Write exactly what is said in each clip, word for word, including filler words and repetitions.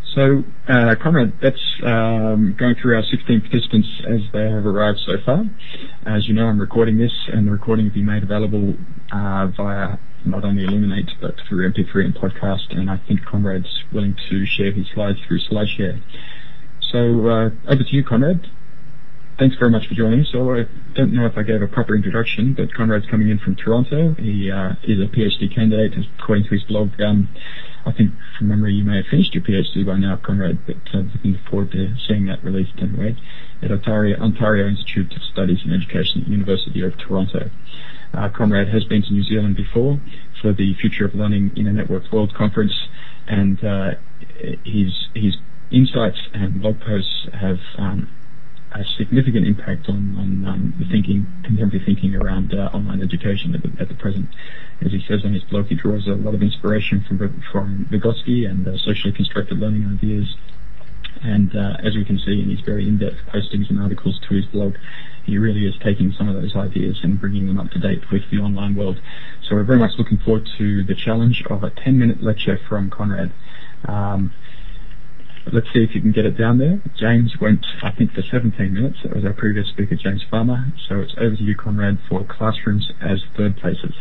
So, uh, Conrad, that's um, going through our sixteen participants as they have arrived so far. As you know, I'm recording this, and the recording will be made available uh, via not only Illuminate, but through M P three and podcast, and I think Conrad's willing to share his slides through SlideShare. So, uh, over to you, Conrad. Thanks very much for joining. So I don't know if I gave a proper introduction, but Conrad's coming in from Toronto. He uh, is a PhD candidate, according to his blog. Um, I think from memory you may have finished your PhD by now, Conrad, but uh, looking forward to seeing that released anyway at Ontario, Ontario Institute of Studies and Education at the University of Toronto. Uh, Conrad has been to New Zealand before for the Future of Learning in a Networked World Conference, and uh, his, his insights and blog posts have um, a significant impact on, on um, the thinking, contemporary thinking around uh, online education at the, at the present. As he says on his blog, he draws a lot of inspiration from from Vygotsky and uh, socially constructed learning ideas. And uh, as we can see in his very in-depth postings and articles to his blog, he really is taking some of those ideas and bringing them up to date with the online world. So we're very much looking forward to the challenge of a ten-minute lecture from Conrad. Um, Let's see if you can get it down there. James went, I think, for seventeen minutes. That was our previous speaker, James Farmer. So it's over to you, Conrad, for classrooms as third places.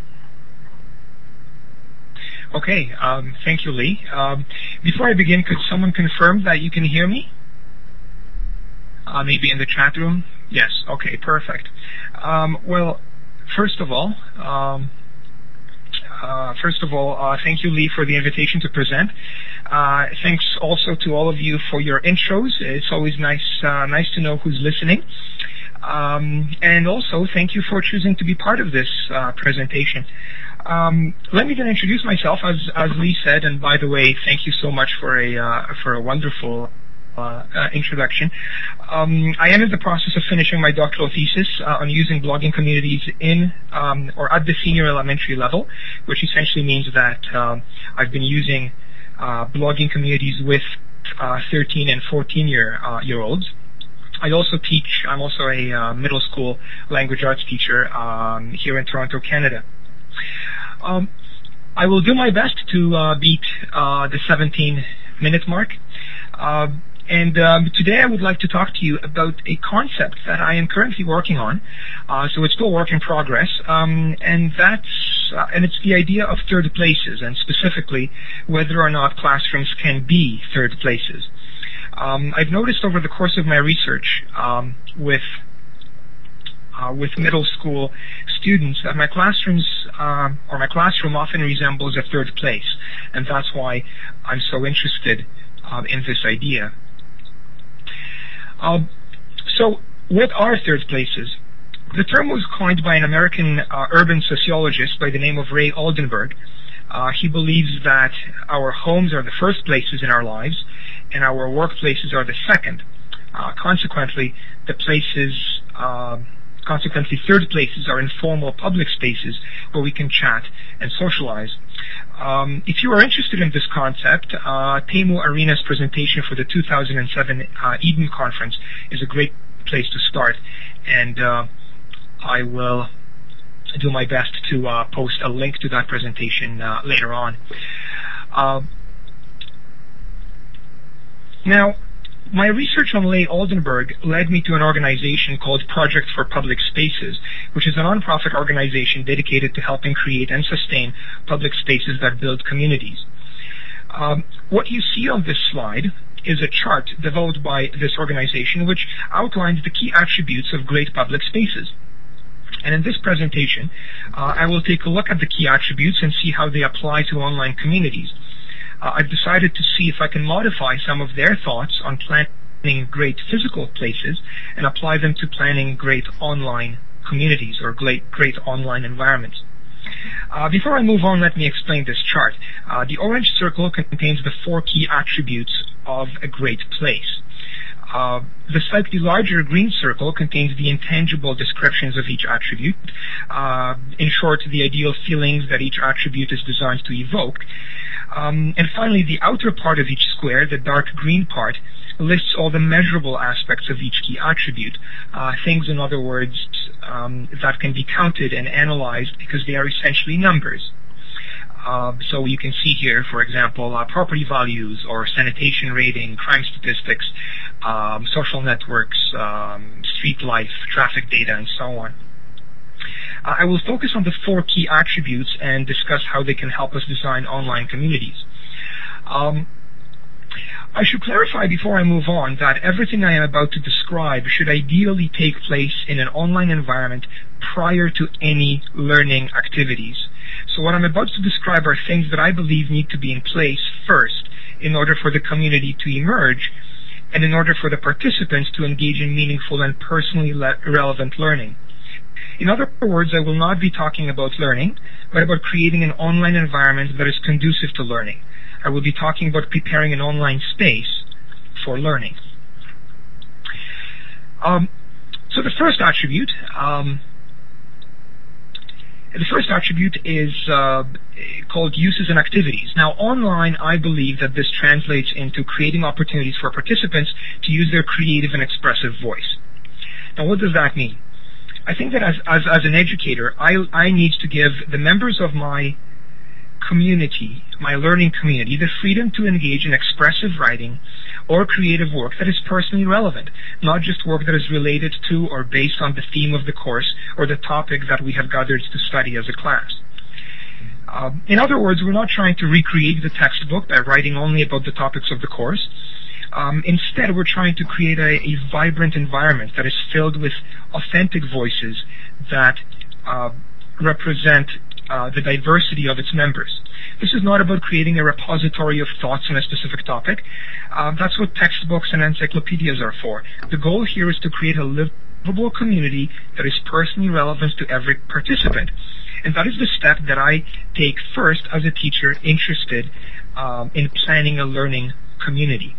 Okay, um, thank you, Lee. Um, before I begin, could someone confirm that you can hear me? Uh, maybe in the chat room? Yes, okay, perfect. Um, well, first of all, um, uh, first of all, uh, thank you, Lee, for the invitation to present. Uh, thanks also to all of you for your intros. It's always nice, uh, nice to know who's listening. Um, and also, thank you for choosing to be part of this uh, presentation. Um, let me then introduce myself, as, as Lee said, and by the way, thank you so much for a uh, for a wonderful uh, uh, introduction. Um, I am in the process of finishing my doctoral thesis uh, on using blogging communities in um, or at the senior elementary level, which essentially means that um, I've been using uh, blogging communities with uh, thirteen and fourteen year uh, year olds. I also teach. I'm also a uh, middle school language arts teacher um, here in Toronto, Canada. Um, I will do my best to uh, beat uh, the seventeen minute mark. Uh, and um, today I would like to talk to you about a concept that I am currently working on. Uh, so it's still work in progress. Um, and that's uh, and it's the idea of third places, and specifically whether or not classrooms can be third places. Um, I've noticed over the course of my research um, with Uh, with middle school students that my classrooms uh, or my classroom often resembles a third place, and that's why I'm so interested uh, in this idea. Uh, so, what are third places? The term was coined by an American uh, urban sociologist by the name of Ray Oldenburg. Uh, he believes that our homes are the first places in our lives, and our workplaces are the second. Uh, consequently, the places uh, Consequently, third places are informal public spaces where we can chat and socialize. Um, if you are interested in this concept, uh, Teemu Arina's presentation for the two thousand seven uh, Eden Conference is a great place to start, and uh, I will do my best to uh, post a link to that presentation uh, later on. Uh, now, my research on Ray Oldenburg led me to an organization called Project for Public Spaces, which is a nonprofit organization dedicated to helping create and sustain public spaces that build communities. Um, what you see on this slide is a chart developed by this organization which outlines the key attributes of great public spaces. And in this presentation, uh, I will take a look at the key attributes and see how they apply to online communities. Uh, I've decided to see if I can modify some of their thoughts on planning great physical places and apply them to planning great online communities or great, great online environments. Uh, before I move on, let me explain this chart. Uh, the orange circle contains the four key attributes of a great place. Uh, the slightly larger green circle contains the intangible descriptions of each attribute. Uh, in short, the ideal feelings that each attribute is designed to evoke. Um, and finally, the outer part of each square, the dark green part, lists all the measurable aspects of each key attribute. Uh, things, in other words, um, that can be counted and analyzed because they are essentially numbers. Uh, so you can see here, for example, uh, property values or sanitation rating, crime statistics, um, social networks, um, street life, traffic data, and so on. Uh, I will focus on the four key attributes and discuss how they can help us design online communities. Um, I should clarify before I move on that everything I am about to describe should ideally take place in an online environment prior to any learning activities. So what I'm about to describe are things that I believe need to be in place first in order for the community to emerge and in order for the participants to engage in meaningful and personally le- relevant learning. In other words, I will not be talking about learning, but about creating an online environment that is conducive to learning. I will be talking about preparing an online space for learning. Um, so the first attribute, um, the first attribute is uh, called uses and activities. Now, online, I believe that this translates into creating opportunities for participants to use their creative and expressive voice. Now, what does that mean? I think that as, as, as an educator, I, I need to give the members of my community, my learning community, the freedom to engage in expressive writing or creative work that is personally relevant, not just work that is related to or based on the theme of the course or the topic that we have gathered to study as a class. Uh, in other words, we're not trying to recreate the textbook by writing only about the topics of the course. Um, instead, we're trying to create a, a vibrant environment that is filled with authentic voices that uh, represent uh, the diversity of its members. This is not about creating a repository of thoughts on a specific topic. Uh, that's what textbooks and encyclopedias are for. The goal here is to create a livable community that is personally relevant to every participant. And that is the step that I take first as a teacher interested um, in planning a learning community.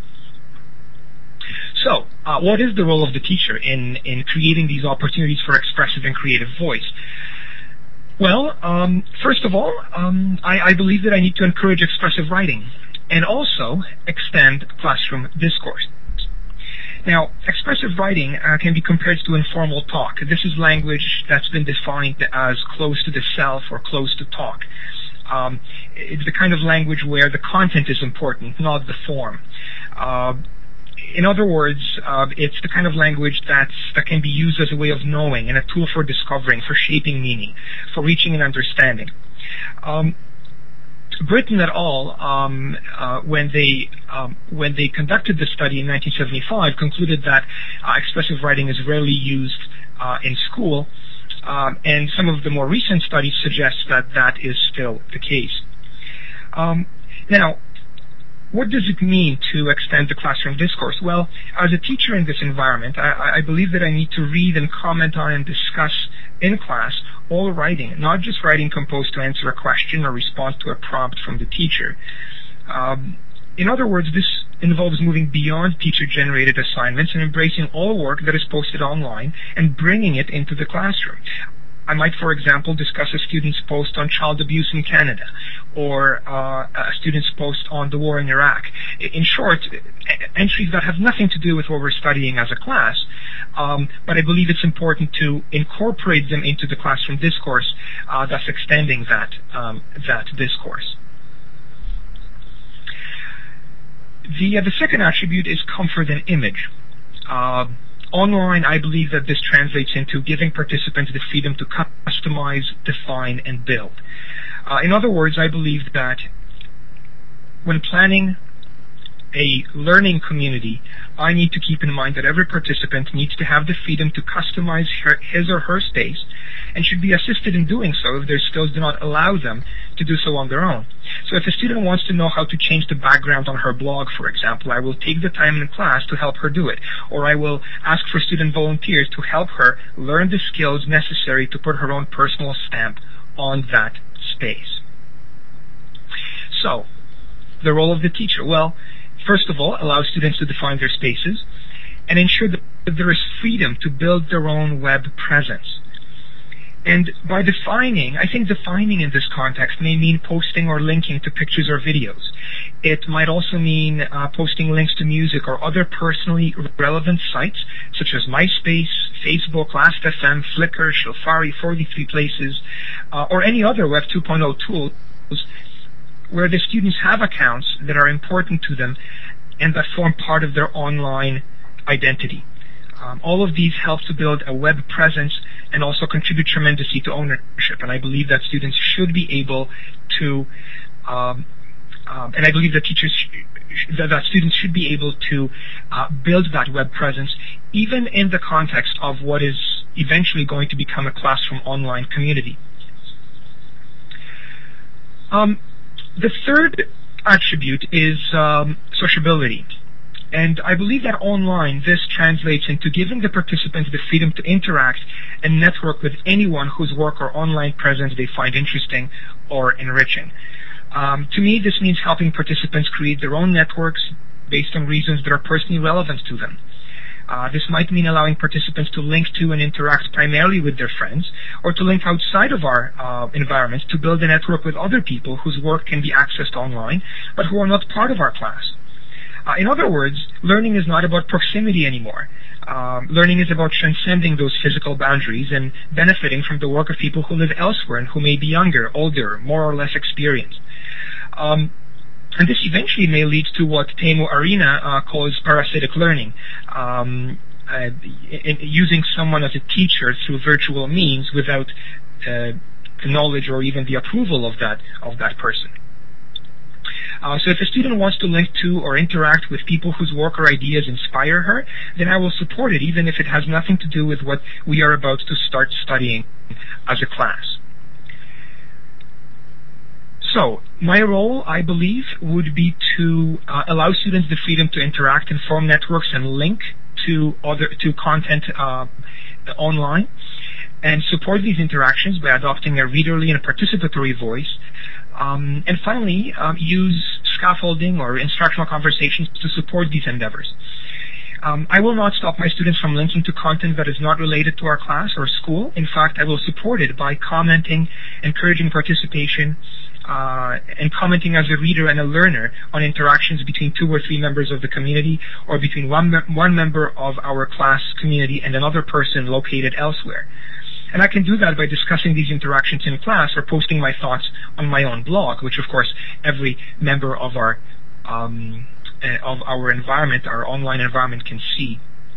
So, uh, what is the role of the teacher in, in creating these opportunities for expressive and creative voice? Well, um, first of all, um, I, I believe that I need to encourage expressive writing and also extend classroom discourse. Now, expressive writing uh, can be compared to informal talk. This is language that's been defined as close to the self or close to talk. Um, it's the kind of language where the content is important, not the form. Uh, In other words, uh, it's the kind of language that's, that can be used as a way of knowing and a tool for discovering, for shaping meaning, for reaching an understanding. Um, Britton et al., um, uh, when they um, when they conducted the study in nineteen seventy-five, concluded that uh, expressive writing is rarely used uh, in school, um, and some of the more recent studies suggest that that is still the case. Um, now, what does it mean to extend the classroom discourse? Well, as a teacher in this environment, I, I believe that I need to read and comment on and discuss in class all writing, not just writing composed to answer a question or respond to a prompt from the teacher. Um, in other words, this involves moving beyond teacher-generated assignments and embracing all work that is posted online and bringing it into the classroom. I might, for example, discuss a student's post on child abuse in Canada or uh, a student's post on the war in Iraq. In short, entries that have nothing to do with what we're studying as a class, um, but I believe it's important to incorporate them into the classroom discourse, uh, thus extending that, um, that discourse. The, uh, the second attribute is comfort and image. Uh, Online, I believe that this translates into giving participants the freedom to customize, define, and build. Uh, in other words, I believe that when planning a learning community, I need to keep in mind that every participant needs to have the freedom to customize her, his or her space and should be assisted in doing so if their skills do not allow them to do so on their own. So if a student wants to know how to change the background on her blog, for example, I will take the time in class to help her do it. Or I will ask for student volunteers to help her learn the skills necessary to put her own personal stamp on that space. So, the role of the teacher. Well, first of all, allow students to define their spaces and ensure that there is freedom to build their own web presence. And by defining, I think defining in this context may mean posting or linking to pictures or videos. It might also mean uh, posting links to music or other personally relevant sites such as MySpace, Facebook, Last F M, Flickr, Shofari, forty-three Places, uh, or any other Web two point oh tools where the students have accounts that are important to them and that form part of their online identity. Um, all of these help to build a web presence and also contribute tremendously to ownership. And I believe that students should be able to, um, um, and I believe that teachers, sh- that, that students should be able to uh, build that web presence, even in the context of what is eventually going to become a classroom online community. Um, the third attribute is um, sociability. And I believe that online, this translates into giving the participants the freedom to interact and network with anyone whose work or online presence they find interesting or enriching. Um, to me, this means helping participants create their own networks based on reasons that are personally relevant to them. Uh, this might mean allowing participants to link to and interact primarily with their friends, or to link outside of our uh, environments to build a network with other people whose work can be accessed online, but who are not part of our class. Uh, in other words, learning is not about proximity anymore. Um, learning is about transcending those physical boundaries and benefiting from the work of people who live elsewhere and who may be younger, older, more or less experienced. Um, and this eventually may lead to what Teemu Arina uh, calls parasitic learning, um, uh, in, using someone as a teacher through virtual means without uh, the knowledge or even the approval of that of that person. Uh, so if a student wants to link to or interact with people whose work or ideas inspire her, then I will support it, even if it has nothing to do with what we are about to start studying as a class. So my role, I believe, would be to uh, allow students the freedom to interact and form networks and link to other to content uh, online, and support these interactions by adopting a readerly and participatory voice. Um, and finally, um, use scaffolding or instructional conversations to support these endeavors. Um, I will not stop my students from linking to content that is not related to our class or school. In fact, I will support it by commenting, encouraging participation, uh, and commenting as a reader and a learner on interactions between two or three members of the community, or between one, me- one member of our class community and another person located elsewhere. And I can do that by discussing these interactions in class or posting my thoughts on my own blog, which of course every member of our um, uh, of our environment, our online environment, can see.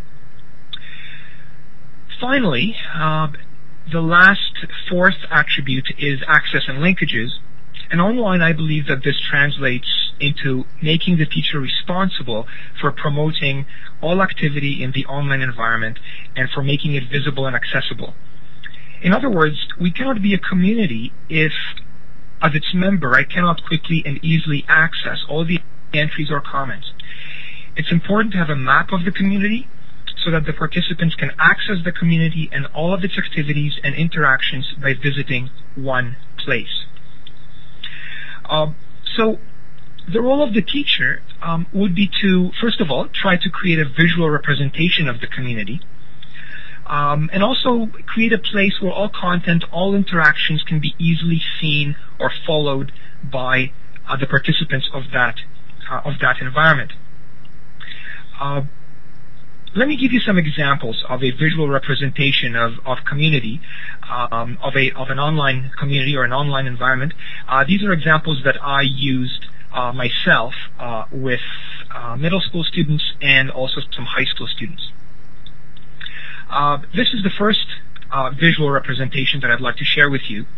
Finally, uh, the last fourth attribute is access and linkages. And online, I believe that this translates into making the teacher responsible for promoting all activity in the online environment and for making it visible and accessible. In other words, we cannot be a community if, as its member, I cannot quickly and easily access all the entries or comments. It's important to have a map of the community so that the participants can access the community and all of its activities and interactions by visiting one place. Uh, so the role of the teacher um, would be to, first of all, try to create a visual representation of the community. Um, and also create a place where all content, all interactions can be easily seen or followed by uh, the participants of that uh, of that environment. Uh, let me give you some examples of a visual representation of, of community, um, of a of an online community or an online environment. Uh, these are examples that I used uh, myself uh, with uh, middle school students and also some high school students. Uh, this is the first uh, visual representation that I'd like to share with you.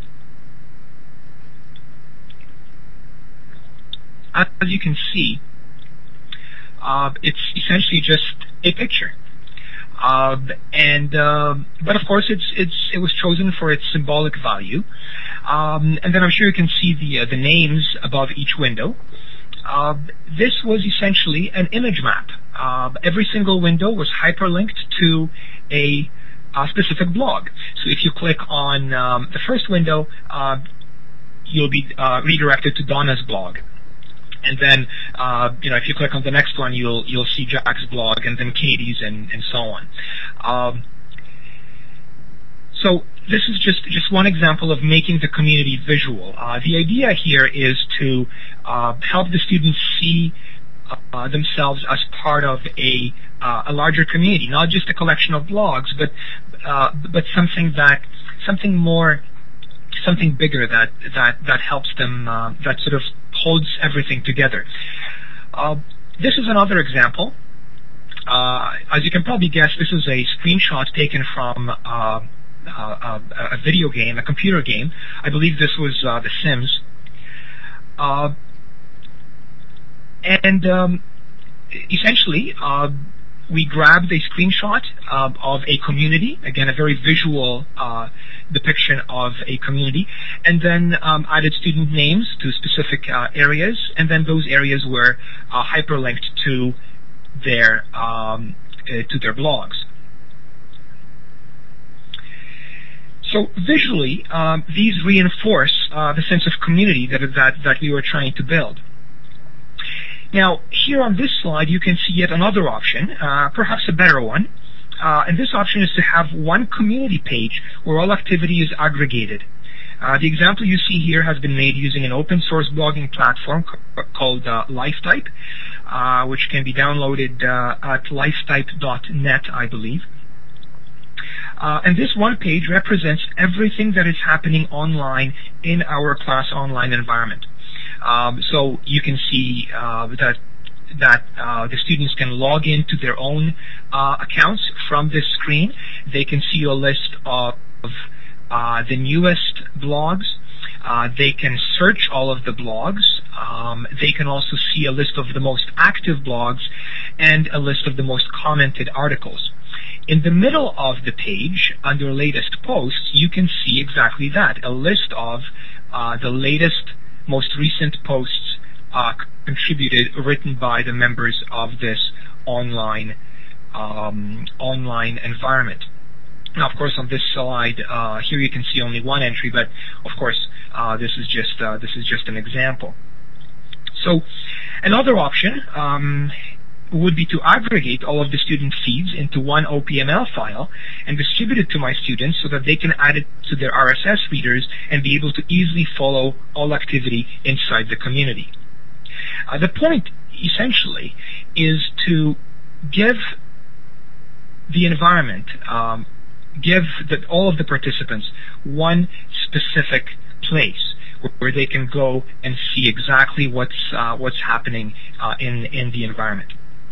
As you can see, uh, it's essentially just a picture, uh, and uh, but of course it's it's it was chosen for its symbolic value. Um, and then I'm sure you can see the uh, the names above each window. Uh, this was essentially an image map. Uh, every single window was hyperlinked to a, a specific blog. So if you click on um, the first window, uh, you'll be uh, redirected to Donna's blog. And then, uh, you know, if you click on the next one, you'll you'll see Jack's blog, and then Katie's, and, and so on. Um, so this is just, just one example of making the community visual. Uh, the idea here is to uh, help the students see uh, themselves as part of a uh, a larger community, not just a collection of blogs, but uh, but something that something more something bigger that that that helps them, uh, that sort of holds everything together. Uh, this is another example. Uh, as you can probably guess, this is a screenshot taken from uh, uh, a video game, a computer game. I believe this was uh, The Sims. Uh, and um, essentially, uh, we grabbed a screenshot uh, of a community, again, a very visual uh, depiction of a community, and then um, added student names to specific uh, areas, and then those areas were uh, hyperlinked to their um, uh, to their blogs. So visually, um, these reinforce uh, the sense of community that that that we were trying to build. Now, here on this slide, you can see yet another option, uh, perhaps a better one. Uh, and this option is to have one community page where all activity is aggregated. Uh, the example you see here has been made using an open source blogging platform c- called uh, Lifetype, uh, which can be downloaded uh, at lifetype dot net, I believe. Uh, and this one page represents everything that is happening online in our class online environment. Um, so you can see uh, that that uh, the students can log into their own uh, accounts from this screen. They can see a list of uh, the newest blogs. Uh, they can search all of the blogs. Um, they can also see a list of the most active blogs and a list of the most commented articles. In the middle of the page, under latest posts, you can see exactly that, a list of uh, the latest, most recent posts uh, contributed, written by the members of this online um, online environment. Now, of course, on this slide uh, here you can see only one entry, but of course uh, this is just uh, this is just an example. So, another option um, would be to aggregate all of the student feeds into one O P M L file and distribute it to my students so that they can add it to their R S S readers and be able to easily follow all activity inside the community. Uh, the point, essentially, is to give the environment, um, give the, all of the participants one specific place where they can go and see exactly what's uh, what's happening uh, in in the environment.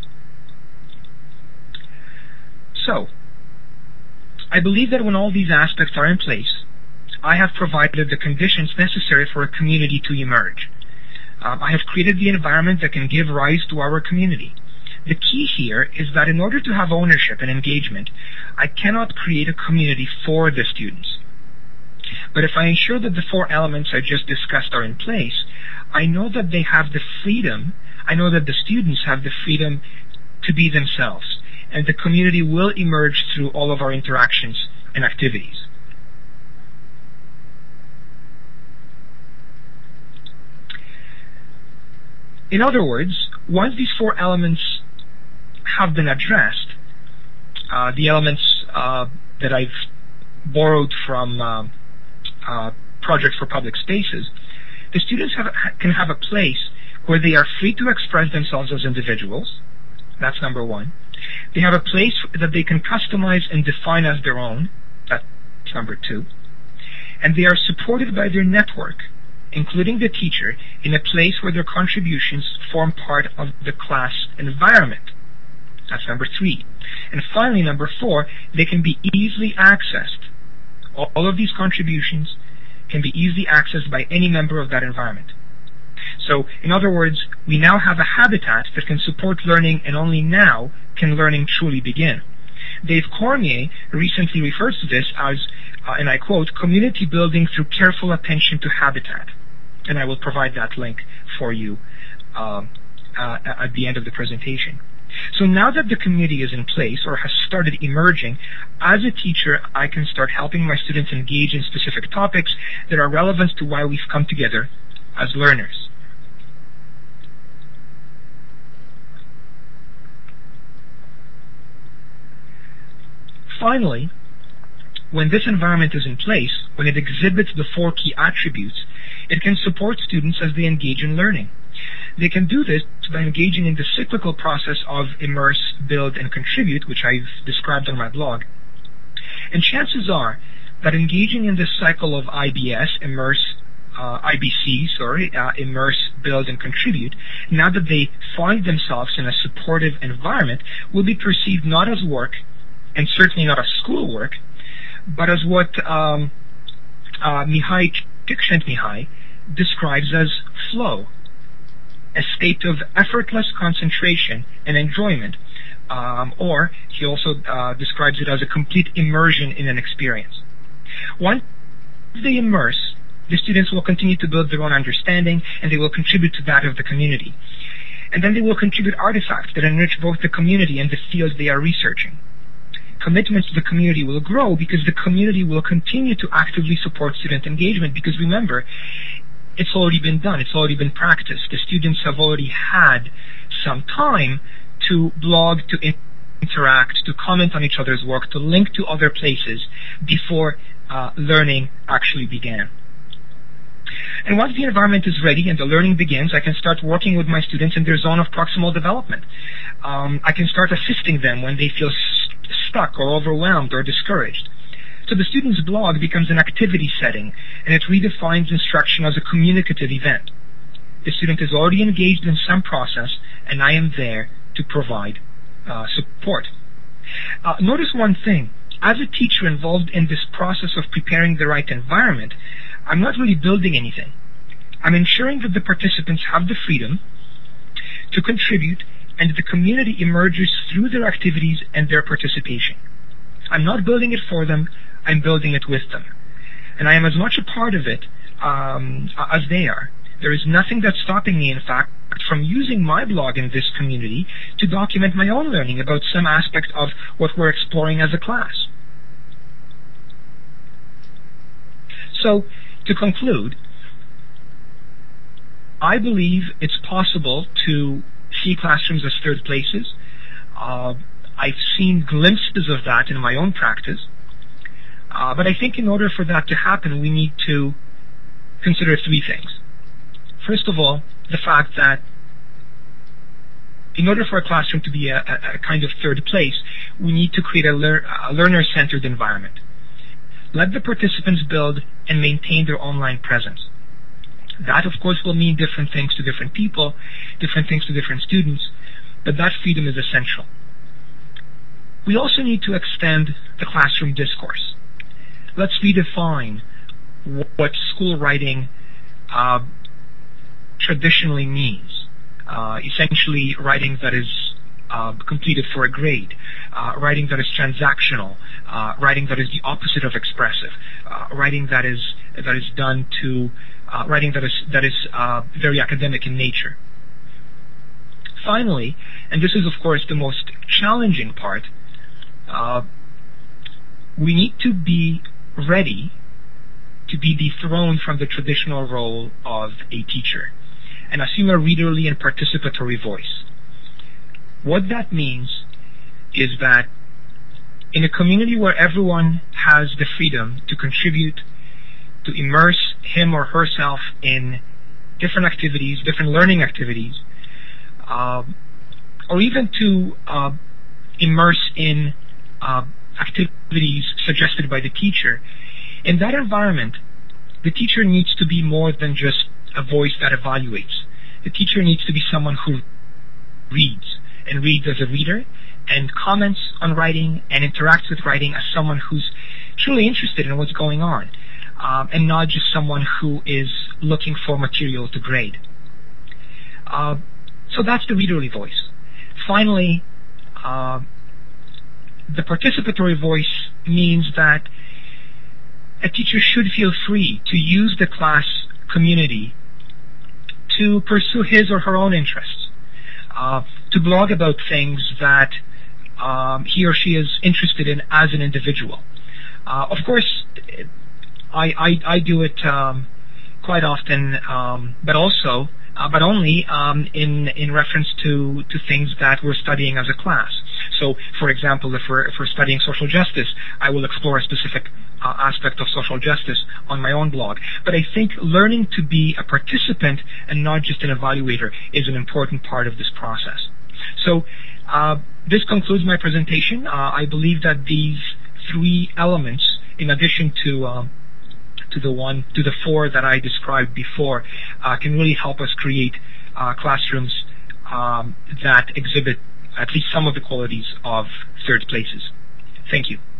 So, I believe that when all these aspects are in place, I have provided the conditions necessary for a community to emerge. Um, I have created the environment that can give rise to our community. The key here is that in order to have ownership and engagement, I cannot create a community for the students. But if I ensure that the four elements I just discussed are in place, I know that they have the freedom, I know that the students have the freedom to be themselves, and the community will emerge through all of our interactions and activities. In other words, once these four elements have been addressed, uh, the elements uh, that I've borrowed from uh, uh, Project for Public Spaces, the students have, can have a place where they are free to express themselves as individuals. That's number one. They have a place that they can customize and define as their own. That's number two. And they are supported by their network, including the teacher, in a place where their contributions form part of the class environment. That's number three. And finally, number four, they can be easily accessed. All of these contributions can be easily accessed by any member of that environment. So, in other words, we now have a habitat that can support learning, and only now can learning truly begin. Dave Cormier recently refers to this as, uh, and I quote, community building through careful attention to habitat. And I will provide that link for you uh, uh, at the end of the presentation. So now that the community is in place or has started emerging, as a teacher, I can start helping my students engage in specific topics that are relevant to why we've come together as learners. Finally, when this environment is in place, when it exhibits the four key attributes, it can support students as they engage in learning. They can do this by engaging in the cyclical process of immerse, build, and contribute, which I've described on my blog. And chances are that engaging in this cycle of I B S, immerse, uh, I B C, sorry, uh, immerse, build, and contribute, now that they find themselves in a supportive environment, will be perceived not as work, and certainly not as schoolwork, but as what um, uh, Mihai Csikszentmihalyi describes as flow, a state of effortless concentration and enjoyment, um, or he also uh, describes it as a complete immersion in an experience. Once they immerse, the students will continue to build their own understanding, and they will contribute to that of the community. And then they will contribute artifacts that enrich both the community and the field they are researching. Commitment to the community will grow because the community will continue to actively support student engagement, because remember, it's already been done, it's already been practiced. The students have already had some time to blog, to interact, to comment on each other's work, to link to other places before uh, learning actually began. And once the environment is ready and the learning begins, I can start working with my students in their zone of proximal development. Um, I can start assisting them when they feel st- stuck or overwhelmed or discouraged. So the student's blog becomes an activity setting, and it redefines instruction as a communicative event. The student is already engaged in some process, and I am there to provide uh, support. Uh, notice one thing. As a teacher involved in this process of preparing the right environment, I'm not really building anything. I'm ensuring that the participants have the freedom to contribute, and the community emerges through their activities and their participation. I'm not building it for them, I'm building it with them. And I am as much a part of it um, as they are. There is nothing that's stopping me, in fact, from using my blog in this community to document my own learning about some aspect of what we're exploring as a class. So, to conclude, I believe it's possible to see classrooms as third places. Uh, I've seen glimpses of that in my own practice. Uh, but I think in order for that to happen, we need to consider three things. First of all, the fact that in order for a classroom to be a, a, a kind of third place, we need to create a, lear- a learner-centered environment. Let the participants build and maintain their online presence. That, of course, will mean different things to different people, different things to different students, but that freedom is essential. We also need to extend the classroom discourse. Let's redefine what school writing uh, traditionally means. Uh, essentially, writing that is uh, completed for a grade, uh, writing that is transactional, uh, writing that is the opposite of expressive, uh, writing that is that is done to uh, writing that is that is uh, very academic in nature. Finally, and this is of course the most challenging part, uh, we need to be ready to be dethroned from the traditional role of a teacher and assume a readerly and participatory voice. What that means is that in a community where everyone has the freedom to contribute, to immerse him or herself in different activities, different learning activities, uh, or even to uh, immerse in uh, activities suggested by the teacher, in that environment, the teacher needs to be more than just a voice that evaluates. The teacher needs to be someone who reads, and reads as a reader, and comments on writing, and interacts with writing as someone who's truly interested in what's going on, um, and not just someone who is looking for material to grade. Uh, so that's the readerly voice. Finally, uh, the participatory voice means that a teacher should feel free to use the class community to pursue his or her own interests, uh, to blog about things that um, he or she is interested in as an individual. Uh, of course, I, I, I do it um, quite often, um, but also, uh, but only um, in in reference to to things that we're studying as a class. So, for example, if we're, if we're studying social justice, I will explore a specific uh, aspect of social justice on my own blog. But I think learning to be a participant and not just an evaluator is an important part of this process. So, uh, this concludes my presentation. Uh, I believe that these three elements in addition to um, to the one to the four that I described before, uh, can really help us create uh, classrooms um, that exhibit at least some of the qualities of third places. Thank you.